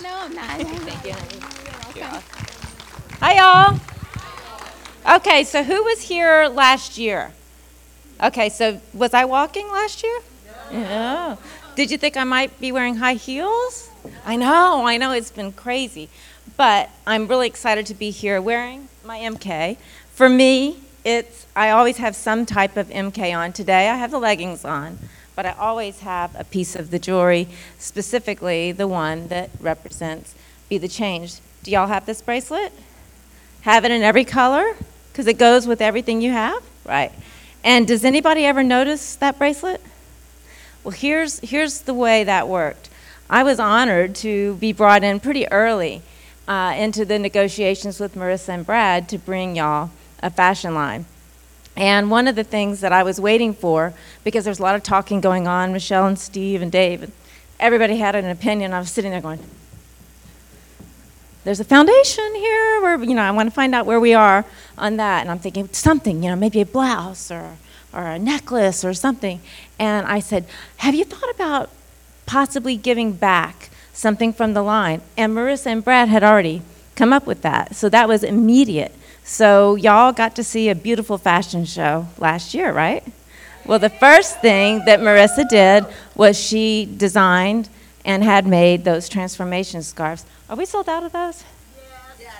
No, I'm not. Thank you. You're welcome. Hi, y'all. Okay, so who was here last year? Okay, so was I walking last year? No. Did you think I might be wearing high heels? I know, it's been crazy. But I'm really excited to be here wearing my MK. For me, I always have some type of MK on. Today I have the leggings on, but I always have a piece of the jewelry, specifically the one that represents Be the Change. Do y'all have this bracelet? Have it in every color? Because it goes with everything you have? Right. And does anybody ever notice that bracelet? Well, here's the way that worked. I was honored to be brought in pretty early into the negotiations with Marissa and Brad to bring y'all a fashion line. And one of the things that I was waiting for, because there's a lot of talking going on, Michelle and Steve and Dave, and everybody had an opinion. I was sitting there going, there's a foundation here where, I want to find out where we are on that. And I'm thinking something, maybe a blouse or a necklace or something. And I said, have you thought about possibly giving back something from the line? And Marissa and Brad had already come up with that. So that was immediate. So y'all got to see a beautiful fashion show last year, right? Well, the first thing that Marissa did was she designed and had made those transformation scarves. Are we sold out of those? Yes.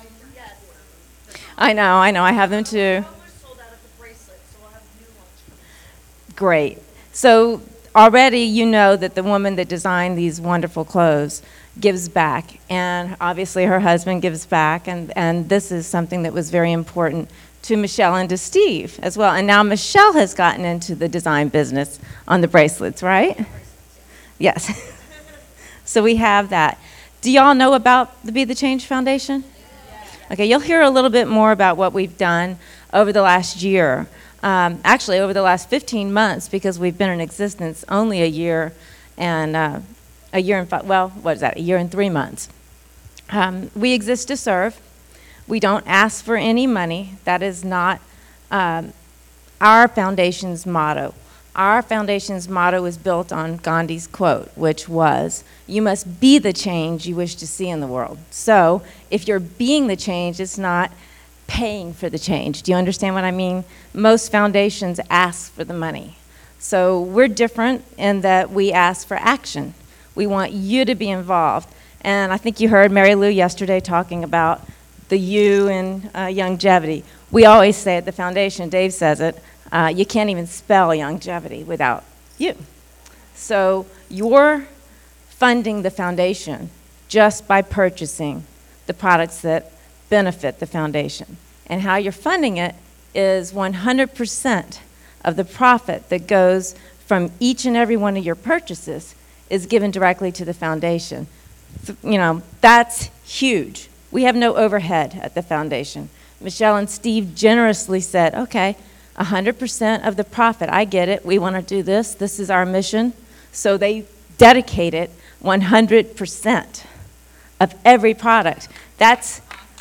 I know, I have them too. We're sold out of the bracelet, so we'll have new ones. Great. So already you know that the woman that designed these wonderful clothes gives back, and obviously her husband gives back, and this is something that was very important to Michelle and to Steve as well. And now Michelle has gotten into the design business on the bracelets, right? Yes. So we have that. Do y'all know about the Be the Change Foundation? Okay, you'll hear a little bit more about what we've done over the last year. Actually, over the last 15 months, because we've been in existence only a year and a year and 3 months. We exist to serve. We don't ask for any money. That is not our foundation's motto. Our foundation's motto is built on Gandhi's quote, which was, you must be the change you wish to see in the world. So if you're being the change, it's not paying for the change. Do you understand what I mean? Most foundations ask for the money. So we're different in that we ask for action. We want you to be involved. And I think you heard Mary Lou yesterday talking about the you in longevity. We always say at the foundation, Dave says it, you can't even spell longevity without you. So you're funding the foundation just by purchasing the products that benefit the foundation. And how you're funding it is 100% of the profit that goes from each and every one of your purchases is given directly to the foundation. That's huge. We have no overhead at the foundation. Michelle and Steve generously said, okay, 100% of the profit, I get it, we want to do this, this is our mission. So they dedicated 100% of every product. That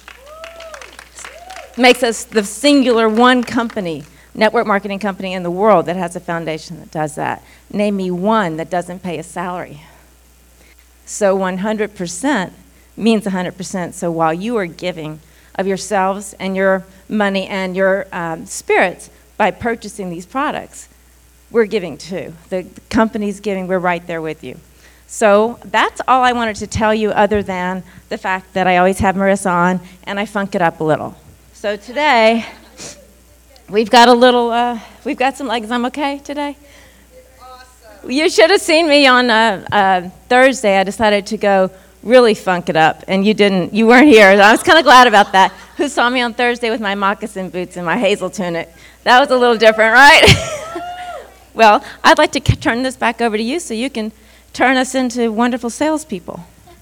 makes us the singular one company, network marketing company in the world that has a foundation that does that. Name me one that doesn't pay a salary. So 100% means 100%. So while you are giving of yourselves and your money and your spirits by purchasing these products, we're giving too. The company's giving, we're right there with you. So that's all I wanted to tell you, other than the fact that I always have Marissa on and I funk it up a little. So today, we've got some legs. I'm okay today? Awesome. You should have seen me on Thursday. I decided to go really funk it up, and you weren't here. I was kind of glad about that. Who saw me on Thursday with my moccasin boots and my hazel tunic? That was a little different, right? Well, I'd like to turn this back over to you so you can turn us into wonderful salespeople.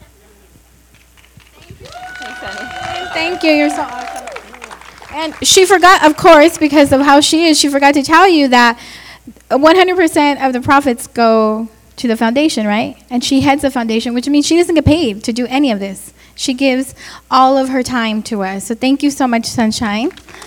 Thank you. You're so awesome. And she forgot, of course, because of how she is, she forgot to tell you that 100% of the profits go to the foundation, right? And she heads the foundation, which means she doesn't get paid to do any of this. She gives all of her time to us. So thank you so much, Sunshine.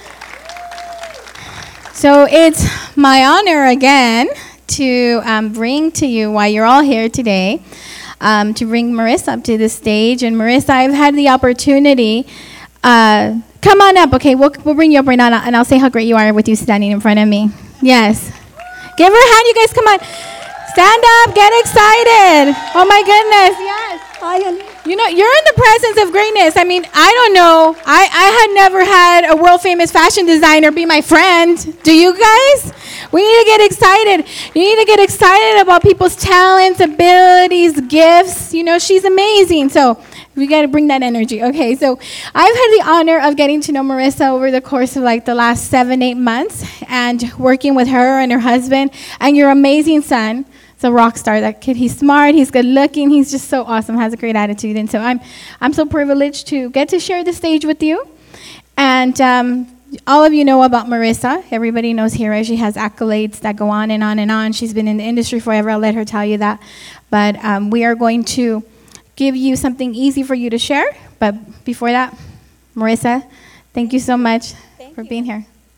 So it's my honor again to bring to you, while you're all here today, to bring Marissa up to the stage. And Marissa, I've had the opportunity. Come on up, okay? We'll bring you up right now, and I'll say how great you are with you standing in front of me. Yes. Give her a hand, you guys. Come on. Stand up. Get excited. Oh, my goodness. Yes. Hi, honey. You know, you're in the presence of greatness. I mean, I don't know. I had never had a world-famous fashion designer be my friend. Do you guys? We need to get excited. You need to get excited about people's talents, abilities, gifts. You know, she's amazing. So we got to bring that energy. Okay, so I've had the honor of getting to know Marissa over the course of like the last 7-8 months and working with her and her husband and your amazing son. It's a rock star, that kid. He's smart, he's good looking, he's just so awesome, has a great attitude. And so I'm so privileged to get to share the stage with you. And all of you know about Marissa. Everybody knows here she has accolades that go on and on and on. She's been in the industry forever. I'll let her tell you that. But we are going to give you something easy for you to share. But before that, Marissa, thank you so much for being here.